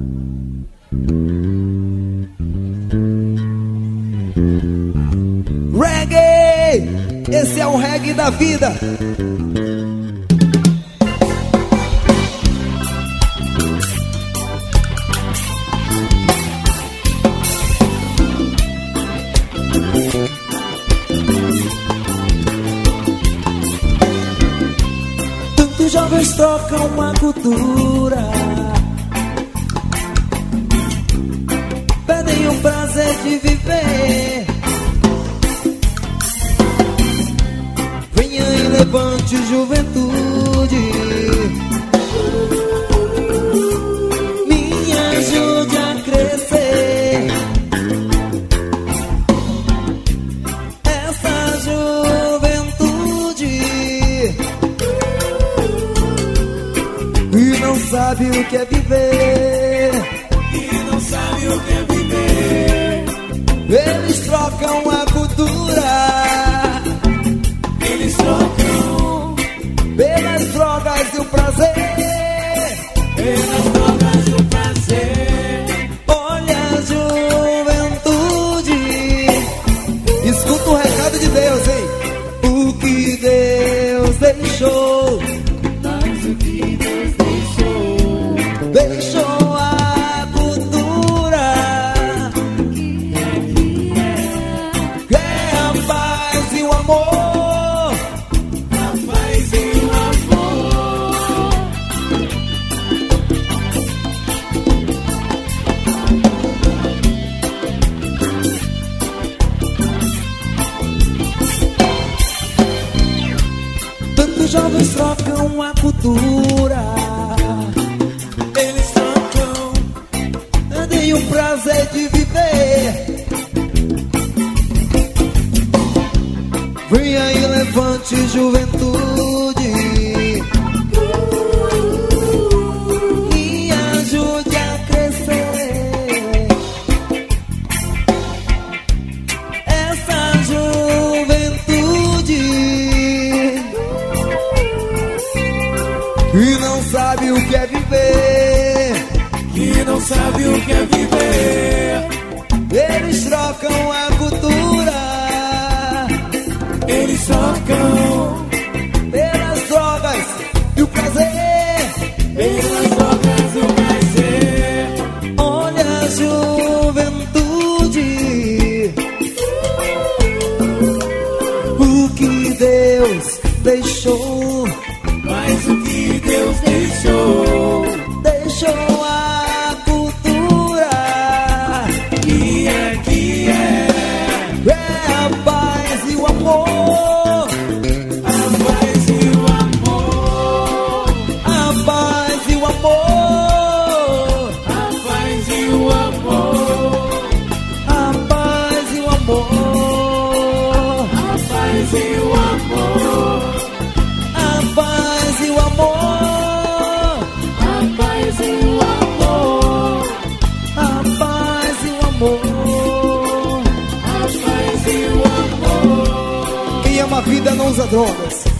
Reggae! Esse é o reggae da vida. Tantos jovens trocam uma cultura, perdem o prazer de viver. Venha e levante juventude, me ajude a crescer. Essa juventude e não sabe o que é viver, e não sabe o que é viver. Eles trocam a cultura, eles trocam pelas drogas e o prazer, pelas drogas e o prazer. Olha a juventude, escuta o recado de Deus, hein? O que Deus deixou, Mas o que Deus deixou, deixou a cultura, que é a paz e o amor. a paz e o amor. Tantos jovens trocam a cultura, Eles trocam perdem o prazer de viver. Venha e levante juventude, me ajude a crescer. Essa juventude que não sabe o que é viver, que não sabe o que é viver. eles trocam a cultura, Eles trocam pelas drogas e o prazer. pelas drogas e o prazer. Olha a juventude, o que Deus deixou, Mas o que Deus deixou, deixou a cultura, que é é a paz e o amor. a paz e o amor. A paz e o amor, A paz e o amor. a paz e o amor, A paz e o amor. a paz e o amor, A paz e o amor. a paz e o amor. A paz e o amor. Quem ama a vida não usa drogas.